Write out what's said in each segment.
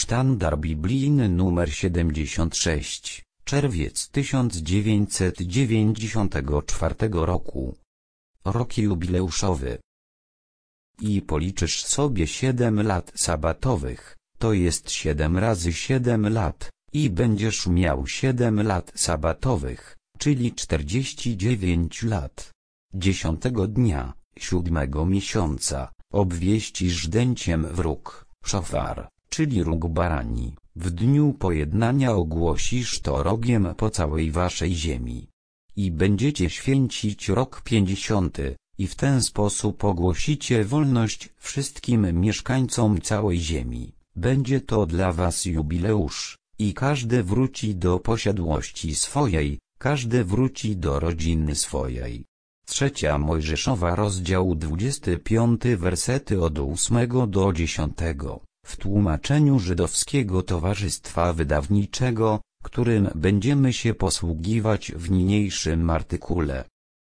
Sztandar biblijny nr 76, czerwiec 1994 roku. Rok jubileuszowy. I policzysz sobie 7 lat sabatowych, to jest 7 razy 7 lat, i będziesz miał 7 lat sabatowych, czyli 49 lat. 10 dnia, 7 miesiąca, obwieścisz dęciem wróg, szofar, czyli róg barani, w dniu pojednania ogłosisz to rogiem po całej waszej ziemi. I będziecie święcić rok 50, i w ten sposób ogłosicie wolność wszystkim mieszkańcom całej ziemi. Będzie to dla was jubileusz, i każdy wróci do posiadłości swojej, każdy wróci do rodziny swojej. 3 Mojżeszowa rozdział 25 wersety od 8 do 10, w tłumaczeniu Żydowskiego Towarzystwa Wydawniczego, którym będziemy się posługiwać w niniejszym artykule.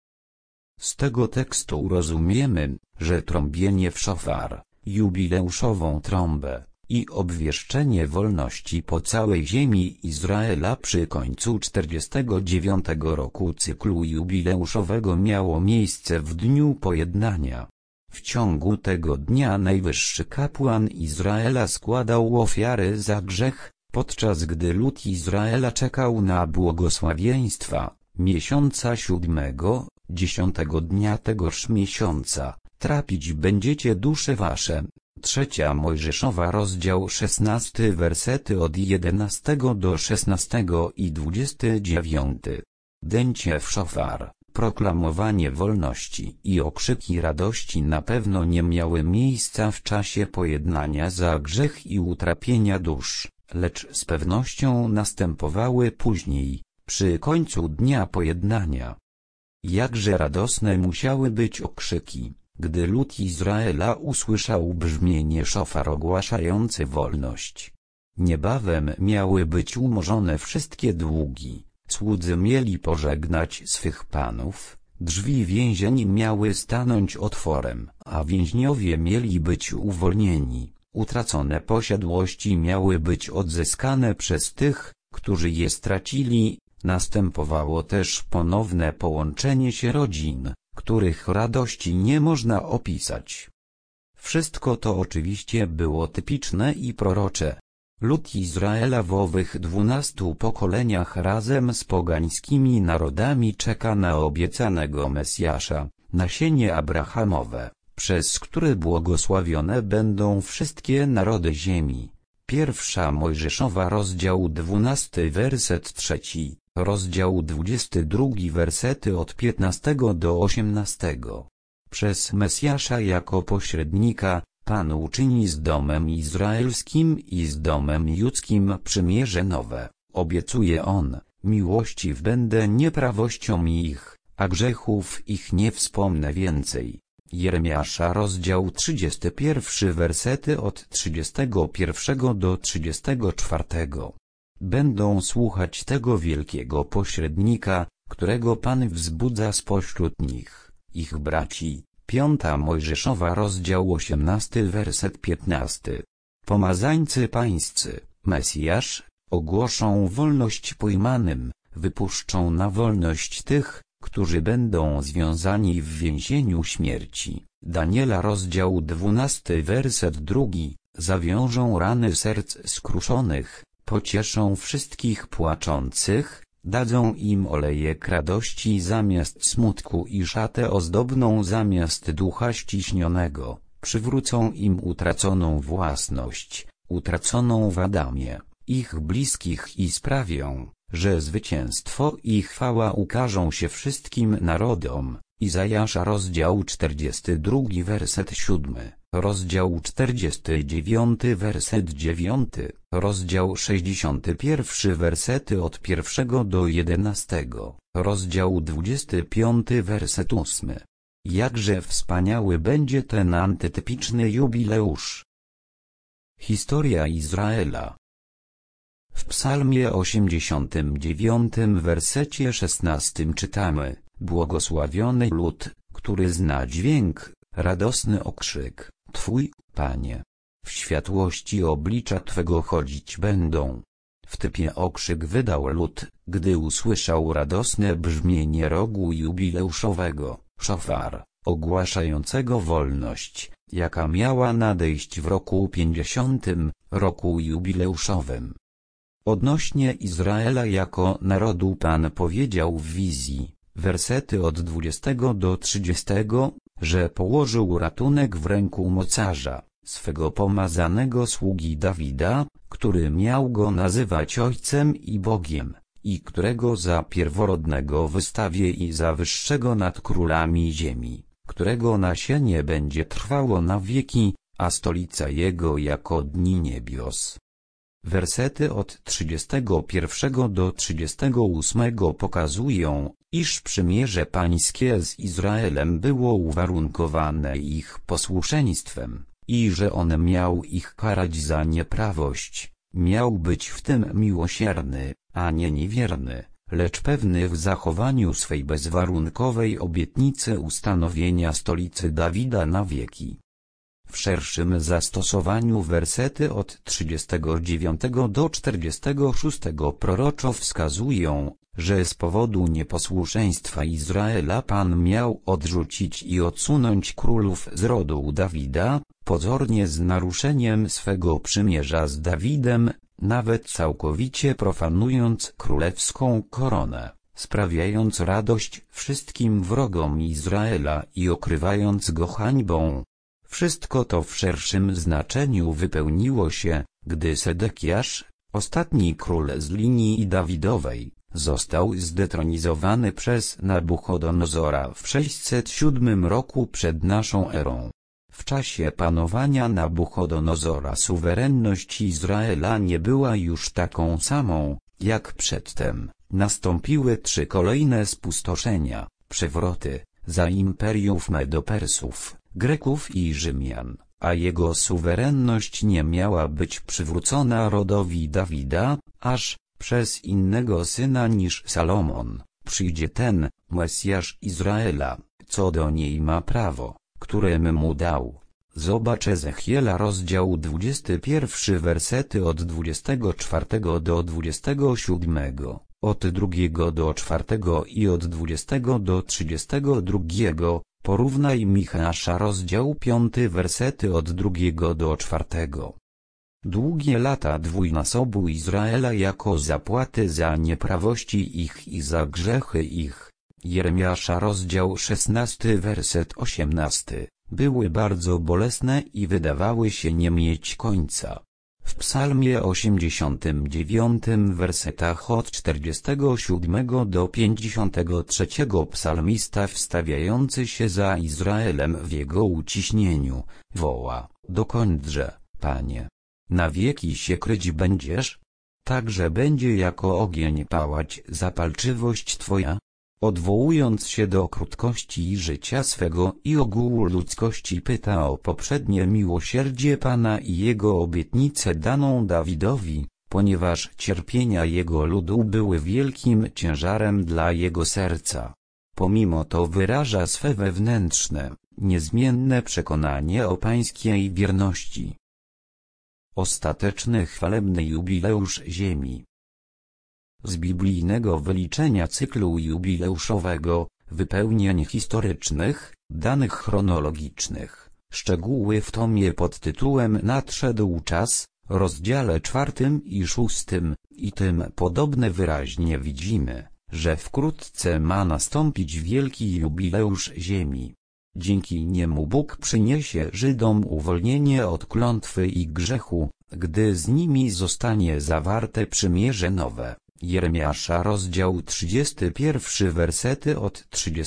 Z tego tekstu rozumiemy, że trąbienie w szofar, jubileuszową trąbę, i obwieszczenie wolności po całej ziemi Izraela przy końcu 49 roku cyklu jubileuszowego miało miejsce w dniu pojednania. W ciągu tego dnia najwyższy kapłan Izraela składał ofiary za grzech, podczas gdy lud Izraela czekał na błogosławieństwa. Miesiąca 7, 10 dnia tegoż miesiąca, trapić będziecie dusze wasze. 3 Mojżeszowa rozdział 16 wersety od 11 do 16 i 29. Dęcie w szofar, proklamowanie wolności i okrzyki radości na pewno nie miały miejsca w czasie pojednania za grzech i utrapienia dusz, lecz z pewnością następowały później, przy końcu dnia pojednania. Jakże radosne musiały być okrzyki, gdy lud Izraela usłyszał brzmienie szofar ogłaszające wolność. Niebawem miały być umorzone wszystkie długi, słudzy mieli pożegnać swych panów, drzwi więzień miały stanąć otworem, a więźniowie mieli być uwolnieni, utracone posiadłości miały być odzyskane przez tych, którzy je stracili. Następowało też ponowne połączenie się rodzin, których radości nie można opisać. Wszystko to oczywiście było typiczne i prorocze. Lud Izraela w owych 12 pokoleniach razem z pogańskimi narodami czeka na obiecanego Mesjasza, nasienie Abrahamowe, przez które błogosławione będą wszystkie narody ziemi. 1 Mojżeszowa rozdział 12 werset 3. Rozdział 22 wersety od 15 do 18. Przez Mesjasza jako pośrednika, Pan uczyni z domem izraelskim i z domem judzkim przymierze nowe. Obiecuje On, miłościw będę nieprawościom ich, a grzechów ich nie wspomnę więcej. Jeremiasza rozdział 31 wersety od 31 do 34. Będą słuchać tego wielkiego pośrednika, którego Pan wzbudza spośród nich, ich braci. 5 Mojżeszowa rozdział 18 werset 15. Pomazańcy pańscy, Mesjasz, ogłoszą wolność pojmanym, wypuszczą na wolność tych, którzy będą związani w więzieniu śmierci. Daniela rozdział 12 werset 2. Zawiążą rany serc skruszonych, pocieszą wszystkich płaczących, dadzą im olejek radości zamiast smutku i szatę ozdobną zamiast ducha ściśnionego, przywrócą im utraconą własność, utraconą w Adamie, ich bliskich i sprawią, że zwycięstwo i chwała ukażą się wszystkim narodom. Izajasza rozdział 42 werset 7, rozdział 49 werset 9, rozdział 61 wersety od 1 do 11, rozdział 25 werset 8. Jakże wspaniały będzie ten antytypiczny jubileusz. Historia Izraela. W Psalmie 89 wersecie 16 czytamy: Błogosławiony lud, który zna dźwięk, radosny okrzyk, Twój, Panie. w światłości oblicza Twego chodzić będą. W typie okrzyk wydał lud, gdy usłyszał radosne brzmienie rogu jubileuszowego, szofar, ogłaszającego wolność, jaka miała nadejść w roku 50, roku jubileuszowym. Odnośnie Izraela jako narodu Pan powiedział w wizji, wersety od 20 do 30, że położył ratunek w ręku mocarza, swego pomazanego sługi Dawida, który miał go nazywać Ojcem i Bogiem, i którego za pierworodnego wystawię i za wyższego nad królami ziemi, którego nasienie będzie trwało na wieki, a stolica jego jako dni niebios. Wersety od 31 do 38 pokazują, iż przymierze pańskie z Izraelem było uwarunkowane ich posłuszeństwem, i że on miał ich karać za nieprawość, miał być w tym miłosierny, a nie niewierny, lecz pewny w zachowaniu swej bezwarunkowej obietnicy ustanowienia stolicy Dawida na wieki. W szerszym zastosowaniu wersety od 39 do 46 proroczo wskazują, że z powodu nieposłuszeństwa Izraela Pan miał odrzucić i odsunąć królów z rodu Dawida, pozornie z naruszeniem swego przymierza z Dawidem, nawet całkowicie profanując królewską koronę, sprawiając radość wszystkim wrogom Izraela i okrywając go hańbą. Wszystko to w szerszym znaczeniu wypełniło się, gdy Sedekiasz, ostatni król z linii Dawidowej, został zdetronizowany przez Nabuchodonozora w 607 roku przed naszą erą. W czasie panowania Nabuchodonozora suwerenność Izraela nie była już taką samą, jak przedtem. Nastąpiły 3 kolejne spustoszenia, przewroty, za imperiów Medo-Persów, Greków i Rzymian, a jego suwerenność nie miała być przywrócona rodowi Dawida, aż przez innego syna niż Salomon przyjdzie ten, Mesjasz Izraela, co do niej ma prawo, którym mu dał. Zobacz Ezechiela rozdział 21 wersety od 24 do 27, od 2 do 4 i od 20 do 32, porównaj Micheasza rozdział 5 wersety od 2 do 4. Długie lata dwójnasobu Izraela jako zapłaty za nieprawości ich i za grzechy ich. Jeremiasza rozdział 16 werset 18, były bardzo bolesne i wydawały się nie mieć końca. W psalmie 89 wersetach od 47 do 53 psalmista wstawiający się za Izraelem w jego uciśnieniu, woła, dokądże, Panie? Na wieki się kryć będziesz? Także będzie jako ogień pałać zapalczywość Twoja? Odwołując się do krótkości życia swego i ogółu ludzkości pyta o poprzednie miłosierdzie Pana i Jego obietnicę daną Dawidowi, ponieważ cierpienia Jego ludu były wielkim ciężarem dla Jego serca. Pomimo to wyraża swe wewnętrzne, niezmienne przekonanie o Pańskiej wierności. Ostateczny chwalebny jubileusz ziemi. Z biblijnego wyliczenia cyklu jubileuszowego, wypełnień historycznych, danych chronologicznych, szczegóły w tomie pod tytułem Nadszedł czas, rozdziale 4 i 6 i tym podobne wyraźnie widzimy, że wkrótce ma nastąpić wielki jubileusz ziemi. Dzięki niemu Bóg przyniesie Żydom uwolnienie od klątwy i grzechu, gdy z nimi zostanie zawarte przymierze nowe. Jeremiasza rozdział 31 wersety od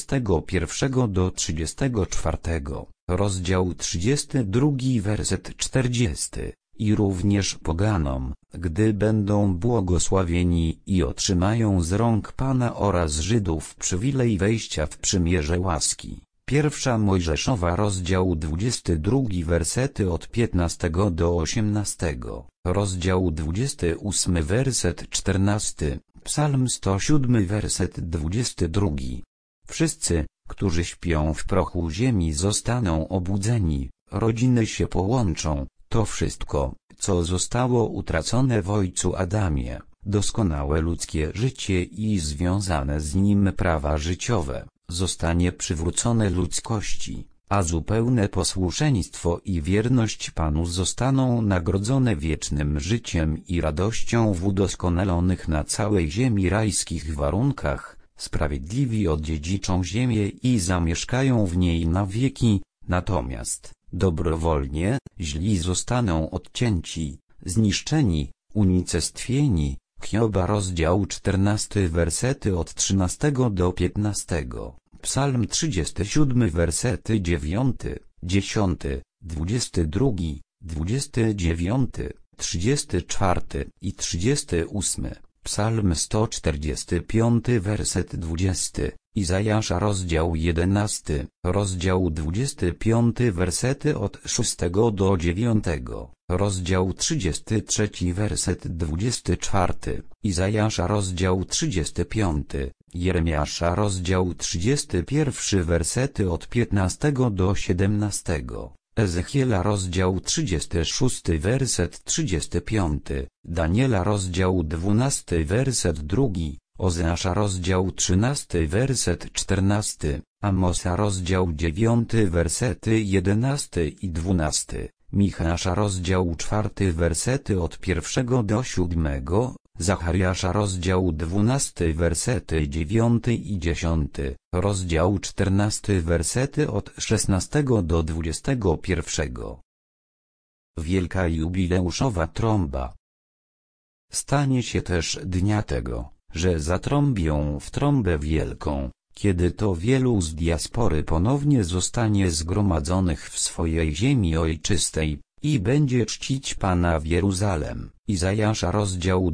31 do 34, rozdział 32 werset 40, i również poganom, gdy będą błogosławieni i otrzymają z rąk Pana oraz Żydów przywilej wejścia w przymierze łaski. Pierwsza Mojżeszowa rozdział 22 wersety od 15 do 18, rozdział 28 werset 14, psalm 107 werset 22. Wszyscy, którzy śpią w prochu ziemi zostaną obudzeni, rodziny się połączą, To wszystko, co zostało utracone w ojcu Adamie, doskonałe ludzkie życie i związane z nim prawa życiowe, zostanie przywrócone ludzkości, a zupełne posłuszeństwo i wierność Panu zostaną nagrodzone wiecznym życiem i radością w udoskonalonych na całej ziemi rajskich warunkach. Sprawiedliwi odziedziczą ziemię i zamieszkają w niej na wieki, natomiast dobrowolnie źli zostaną odcięci, zniszczeni, unicestwieni. Hioba rozdział 14 wersety od 13 do 15, Psalm 37 wersety 9, 10, 22, 29, 34 i 38. Psalm 145 werset 20, Izajasza rozdział 11, rozdział 25 wersety od 6 do 9, rozdział 33 werset 24, Izajasza rozdział 35, Jeremiasza rozdział 31 wersety od 15 do 17. Ezechiela rozdział 36 werset 35, Daniela rozdział 12 werset 2, Ozeasza rozdział 13 werset 14, Amosa rozdział 9 wersety 11 i 12, Micheasza rozdział 4 wersety od 1 do 7, Zachariasza rozdział 12 wersety 9 i 10, rozdział 14 wersety od 16 do 21. Wielka jubileuszowa trąba. Stanie się też dnia tego, że zatrąbią w trąbę wielką, kiedy to wielu z diaspory ponownie zostanie zgromadzonych w swojej ziemi ojczystej, i będzie czcić Pana w Jeruzalem. Izajasza rozdział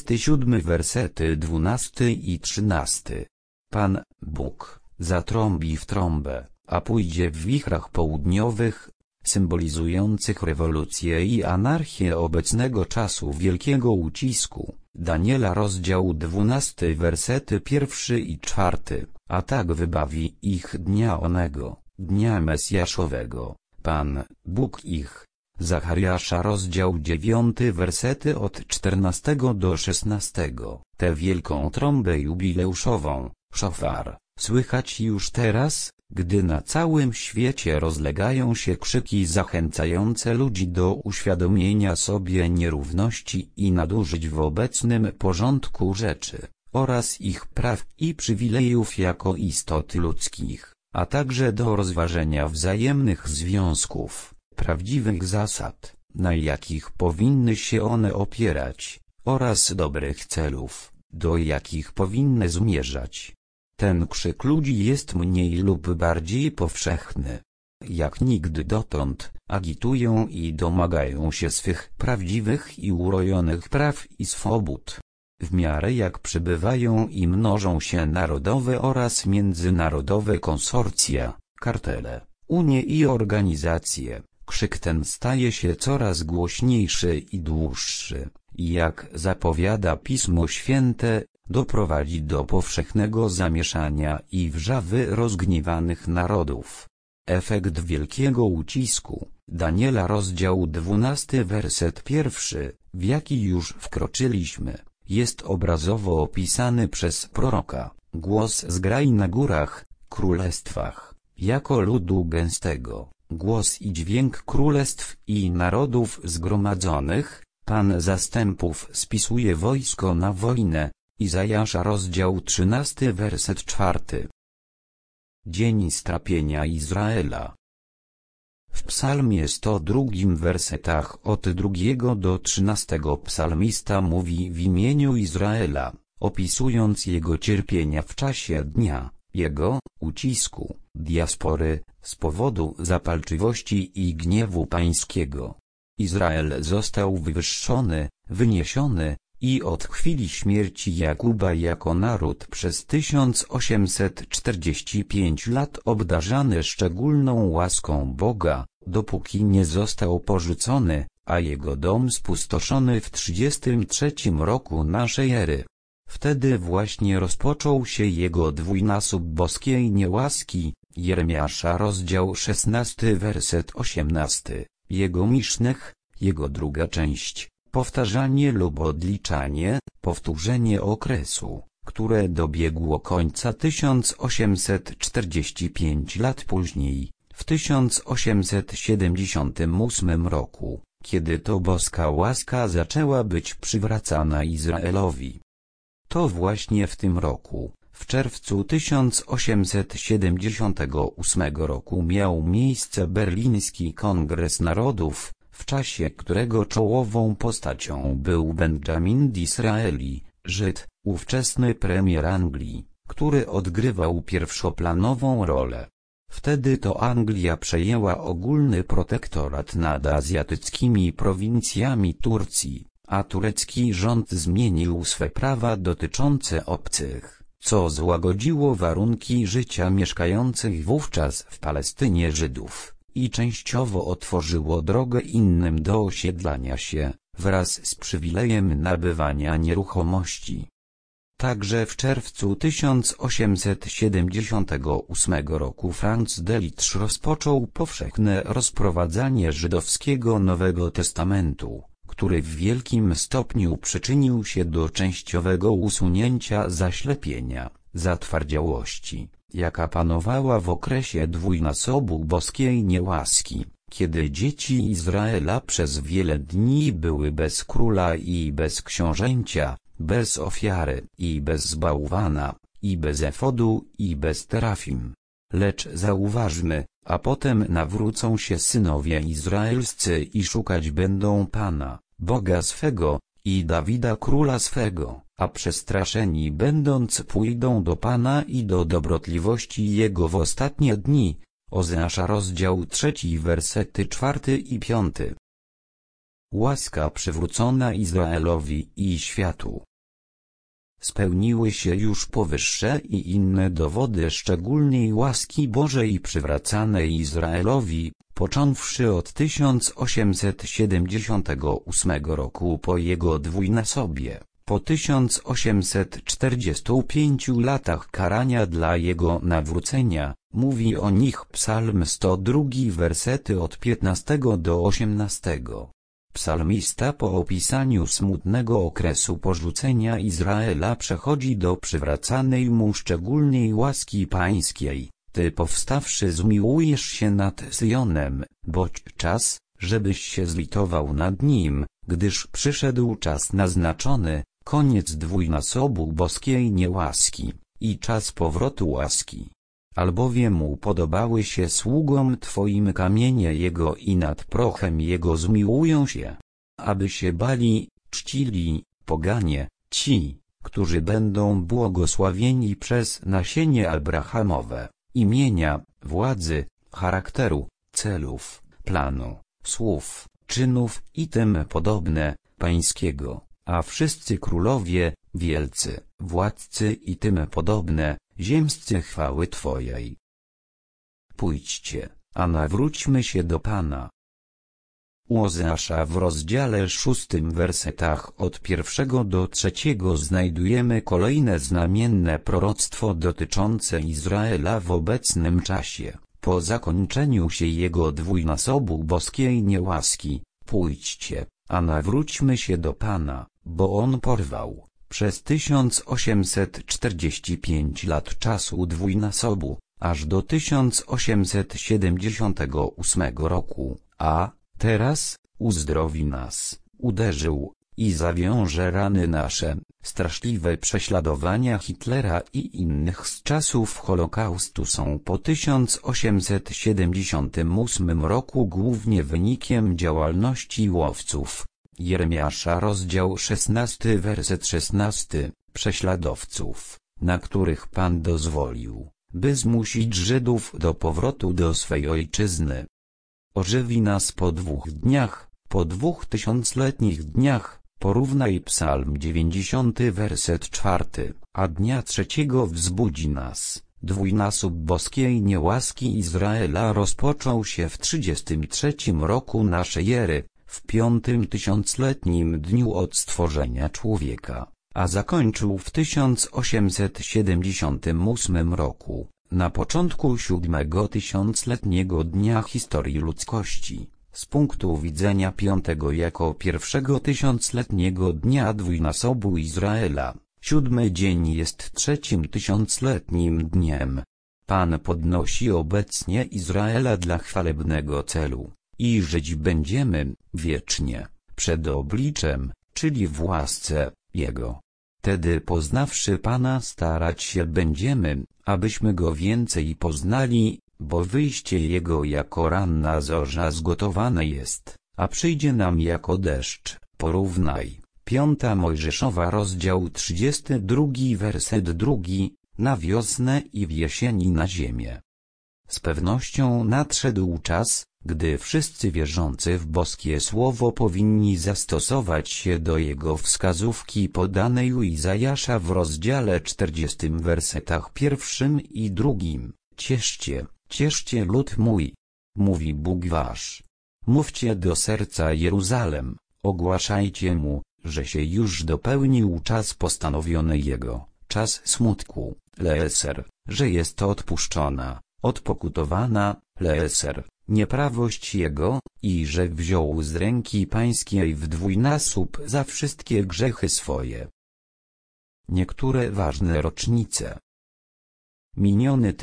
27 wersety 12 i 13. Pan, Bóg, zatrąbi w trąbę, a pójdzie w wichrach południowych, symbolizujących rewolucję i anarchię obecnego czasu wielkiego ucisku. Daniela rozdział 12 wersety 1 i 4, a tak wybawi ich dnia onego, dnia Mesjaszowego, Pan, Bóg ich. Zachariasza rozdział 9 wersety od 14 do 16. Tę wielką trąbę jubileuszową, szofar, słychać już teraz, gdy na całym świecie rozlegają się krzyki zachęcające ludzi do uświadomienia sobie nierówności i nadużyć w obecnym porządku rzeczy, oraz ich praw i przywilejów jako istot ludzkich, a także do rozważenia wzajemnych związków, prawdziwych zasad, na jakich powinny się one opierać, oraz dobrych celów, do jakich powinny zmierzać. Ten krzyk ludzi jest mniej lub bardziej powszechny. Jak nigdy dotąd, agitują i domagają się swych prawdziwych i urojonych praw i swobód. W miarę jak przybywają i mnożą się narodowe oraz międzynarodowe konsorcja, kartele, unie i organizacje, krzyk ten staje się coraz głośniejszy i dłuższy, i jak zapowiada Pismo Święte, doprowadzi do powszechnego zamieszania i wrzawy rozgniewanych narodów. Efekt wielkiego ucisku, Daniela rozdział 12 werset 1, w jaki już wkroczyliśmy, jest obrazowo opisany przez proroka, głos zgrai na górach, królestwach, jako ludu gęstego, głos i dźwięk królestw i narodów zgromadzonych, Pan zastępów spisuje wojsko na wojnę. Izajasza rozdział 13 werset 4. Dzień strapienia Izraela. W psalmie 102 wersetach od 2 do 13 psalmista mówi w imieniu Izraela, opisując jego cierpienia w czasie dnia, jego ucisku, diaspory, z powodu zapalczywości i gniewu pańskiego. Izrael został wywyższony, wyniesiony, i od chwili śmierci Jakuba jako naród przez 1845 lat obdarzany szczególną łaską Boga, dopóki nie został porzucony, a jego dom spustoszony w 33 roku naszej ery. Wtedy właśnie rozpoczął się jego dwójnasób boskiej niełaski. Jeremiasza rozdział 16 werset 18, jego Misznych, Jego druga część, powtarzanie lub odliczanie, powtórzenie okresu, które dobiegło końca 1845 lat później, w 1878 roku, kiedy to boska łaska zaczęła być przywracana Izraelowi. To właśnie w tym roku, w czerwcu 1878 roku miał miejsce Berliński Kongres Narodów, w czasie którego czołową postacią był Benjamin Disraeli, Żyd, ówczesny premier Anglii, który odgrywał pierwszoplanową rolę. Wtedy to Anglia przejęła ogólny protektorat nad azjatyckimi prowincjami Turcji, a turecki rząd zmienił swe prawa dotyczące obcych, co złagodziło warunki życia mieszkających wówczas w Palestynie Żydów i częściowo otworzyło drogę innym do osiedlania się, wraz z przywilejem nabywania nieruchomości. Także w czerwcu 1878 roku Franz Delitzsch rozpoczął powszechne rozprowadzanie żydowskiego Nowego Testamentu, który w wielkim stopniu przyczynił się do częściowego usunięcia zaślepienia, zatwardziałości, jaka panowała w okresie dwójnasobu boskiej niełaski, kiedy dzieci Izraela przez wiele dni były bez króla i bez książęcia, bez ofiary i bez bałwana, i bez efodu i bez terafim. Lecz zauważmy, a potem nawrócą się synowie izraelscy i szukać będą Pana, Boga swego, i Dawida króla swego, a przestraszeni będąc pójdą do Pana i do dobrotliwości Jego w ostatnie dni. Ozeasza rozdział 3 wersety 4 i 5. Łaska przywrócona Izraelowi i światu. Spełniły się już powyższe i inne dowody szczególnej łaski Bożej przywracanej Izraelowi, począwszy od 1878 roku po jego dwójnasobie, po 1845 latach karania dla jego nawrócenia, mówi o nich Psalm 102 wersety od 15 do 18. Psalmista po opisaniu smutnego okresu porzucenia Izraela przechodzi do przywracanej mu szczególnej łaski pańskiej. Ty powstawszy zmiłujesz się nad Syjonem, boć czas, żebyś się zlitował nad nim, gdyż przyszedł czas naznaczony, koniec dwójnasobu boskiej niełaski, i czas powrotu łaski. Albowiem upodobały się sługom Twoim kamienie Jego i nad prochem Jego zmiłują się, aby się bali, czcili, poganie, ci, którzy będą błogosławieni przez nasienie Abrahamowe, imienia, władzy, charakteru, celów, planu, słów, czynów i tym podobne, pańskiego, a wszyscy królowie, wielcy, władcy i tym podobne, ziemscy chwały Twojej. Pójdźcie, a nawróćmy się do Pana. U Ozeasza w rozdziale 6 wersetach od 1 do 3 znajdujemy kolejne znamienne proroctwo dotyczące Izraela w obecnym czasie, po zakończeniu się jego dwójnasobu boskiej niełaski. Pójdźcie, a nawróćmy się do Pana, bo On porwał przez 1845 lat czasu dwójnasobu, aż do 1878 roku, a teraz uzdrowi nas, uderzył i zawiąże rany nasze. Straszliwe prześladowania Hitlera i innych z czasów Holokaustu są po 1878 roku głównie wynikiem działalności łowców. Jeremiasza rozdział 16 werset 16, prześladowców, na których Pan dozwolił, by zmusić Żydów do powrotu do swej ojczyzny. Ożywi nas po 2 dniach, po 2000-letnich dniach, porównaj Psalm 90 werset 4, a dnia 3 wzbudzi nas. Dwójnasób boskiej niełaski Izraela rozpoczął się w 33 roku naszej ery, w 5. tysiącletnim dniu od stworzenia człowieka, a zakończył w 1878 roku, na początku 7. tysiącletniego dnia historii ludzkości. Z punktu widzenia piątego jako pierwszego tysiącletniego dnia dwójnasobu Izraela, 7. dzień jest trzecim tysiącletnim dniem. Pan podnosi obecnie Izraela dla chwalebnego celu, i żyć będziemy wiecznie przed obliczem, czyli w łasce Jego. Wtedy poznawszy Pana starać się będziemy, abyśmy Go więcej poznali, bo wyjście Jego jako ranna zorza zgotowane jest, a przyjdzie nam jako deszcz. Porównaj. 5 Mojżeszowa rozdział 32 werset 2, na wiosnę i w jesieni na ziemię. Z pewnością nadszedł czas, gdy wszyscy wierzący w boskie słowo powinni zastosować się do jego wskazówki podanej u Izajasza w rozdziale 40 wersetach 1 i 2. Cieszcie lud mój, mówi Bóg wasz. Mówcie do serca Jeruzalem, ogłaszajcie mu, że się już dopełnił czas postanowiony jego, czas smutku, leeser, że jest odpuszczona, odpokutowana, leeser, nieprawość jego, i że wziął z ręki pańskiej w dwójnasób za wszystkie grzechy swoje. Niektóre ważne rocznice. Miniony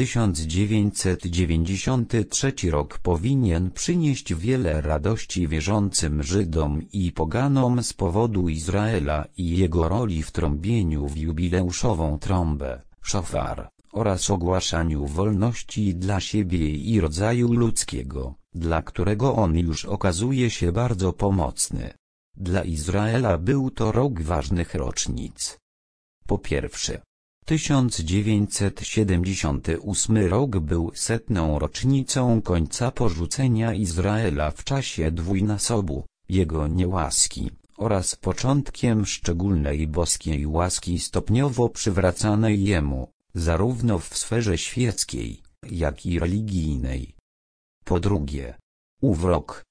1993 rok powinien przynieść wiele radości wierzącym Żydom i poganom z powodu Izraela i jego roli w trąbieniu w jubileuszową trąbę, szofar, oraz ogłaszaniu wolności dla siebie i rodzaju ludzkiego, dla którego on już okazuje się bardzo pomocny. Dla Izraela był to rok ważnych rocznic. Po pierwsze, 1978 rok był 100. rocznicą końca porzucenia Izraela w czasie dwójnasobu, jego niełaski, oraz początkiem szczególnej boskiej łaski stopniowo przywracanej jemu, zarówno w sferze świeckiej, jak i religijnej. Po drugie, ów rok,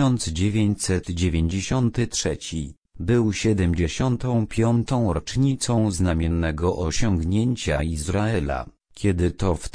1993, był 75. rocznicą znamiennego osiągnięcia Izraela, kiedy to w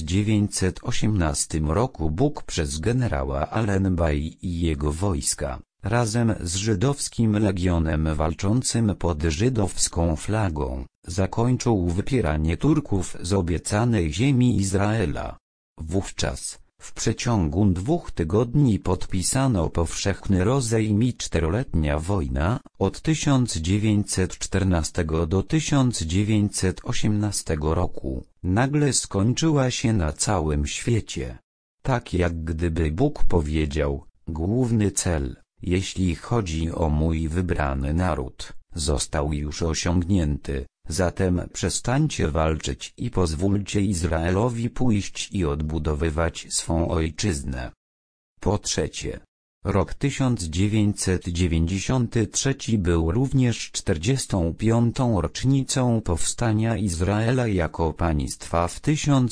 1918 roku Bóg przez generała Allenby i jego wojska, razem z żydowskim legionem walczącym pod żydowską flagą, zakończył wypieranie Turków z obiecanej ziemi Izraela. Wówczas, w przeciągu 2 tygodni podpisano powszechny rozejm i 4-letnia wojna, od 1914 do 1918 roku, nagle skończyła się na całym świecie. Tak jak gdyby Bóg powiedział, główny cel, jeśli chodzi o mój wybrany naród, został już osiągnięty, zatem przestańcie walczyć i pozwólcie Izraelowi pójść i odbudowywać swą ojczyznę. Po trzecie, rok 1993 był również 45. rocznicą powstania Izraela jako państwa w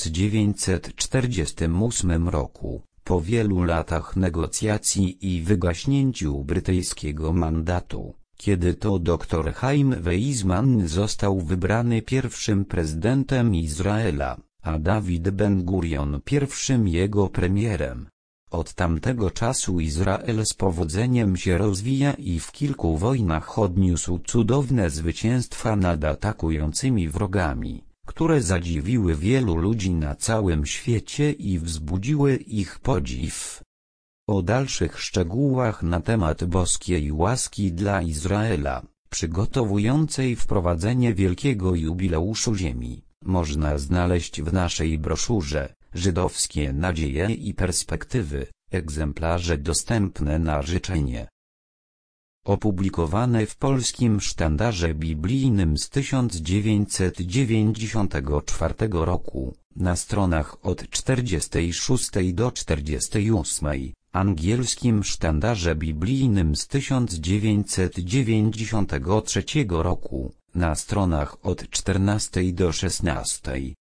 1948 roku. Po wielu latach negocjacji i wygaśnięciu brytyjskiego mandatu, kiedy to dr Chaim Weizmann został wybrany pierwszym prezydentem Izraela, a Dawid Ben-Gurion pierwszym jego premierem. Od tamtego czasu Izrael z powodzeniem się rozwija i w kilku wojnach odniósł cudowne zwycięstwa nad atakującymi wrogami, które zadziwiły wielu ludzi na całym świecie i wzbudziły ich podziw. O dalszych szczegółach na temat boskiej łaski dla Izraela, przygotowującej wprowadzenie wielkiego jubileuszu ziemi, można znaleźć w naszej broszurze Żydowskie nadzieje i perspektywy, egzemplarze dostępne na życzenie. Opublikowane w Polskim Sztandarze Biblijnym z 1994 roku, na stronach od 46 do 48, Angielskim Sztandarze Biblijnym z 1993 roku, na stronach od 14 do 16.